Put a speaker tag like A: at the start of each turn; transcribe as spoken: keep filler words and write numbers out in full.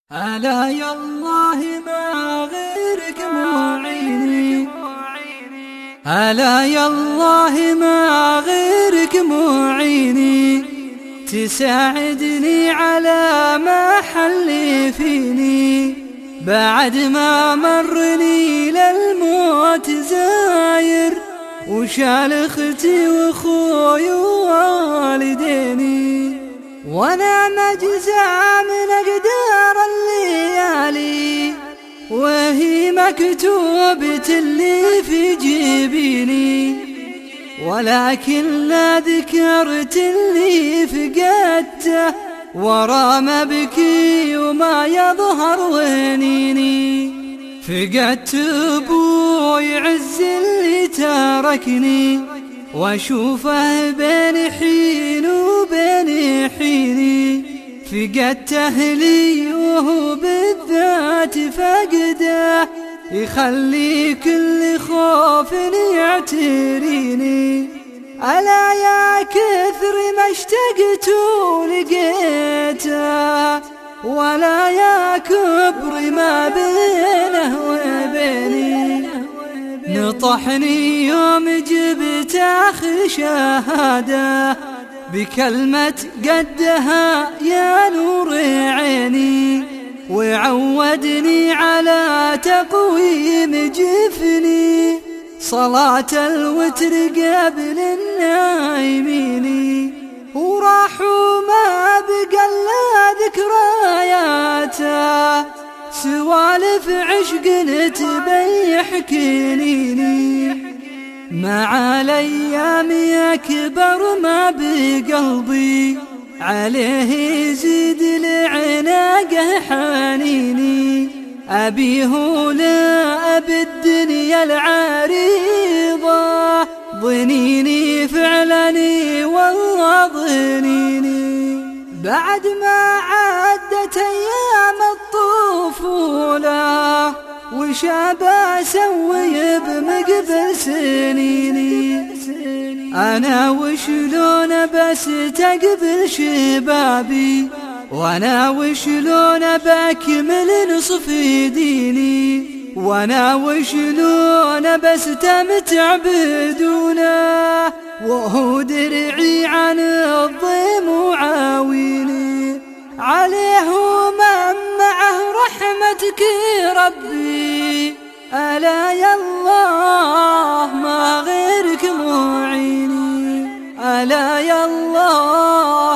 A: ألا يا الله ما غيرك معيني، ألا يا الله ما غيرك معيني، تساعدني على ما حل فيني بعد ما مرني للموت زاير، وشال اختي واخوي ووالديني، وانا مجزع من اقدار الليالي وهي مكتوبة اللي في جبيني، ولكن لا ذكرت اللي فقدته ورا ما بكي وما يظهر ونيني. فقدت ابوي عز اللي تركني واشوفه بين حين وبين حيني، فقدت اهلي وهو بالذات فقده يخلي كل خوف يعتريني. ألا يا كثر ما اشتقت ولقيته، ولا يا كبر ما بينه وبيني، نطحني يوم جبت آخر شهادة بكلمة قدها يا نور عيني، وعودني على تقويم جفني صلاة الوتر قبل النايمين، وراحوا ما بقى الا ذكرياته سوالف عشق تبيح كنيني، مع الايام يكبر ما بقلبي عليه يزيد العناقه حنيني، أبيه لا أبي الدنيا العريضة ضنيني فعلني والله ضنيني، بعد ما عدت أيام الطفولة وشاب أسوي بمقبل سنيني، أنا وشلون بس تقبل شبابي، وانا وشلون بكمل نصف ديني، وانا وشلون بستمتع بدونه وهو درعي عن الضيم وعاويني، عليه من معه رحمتك ربي، ألا يا الله ما غيرك معيني، ألا يا الله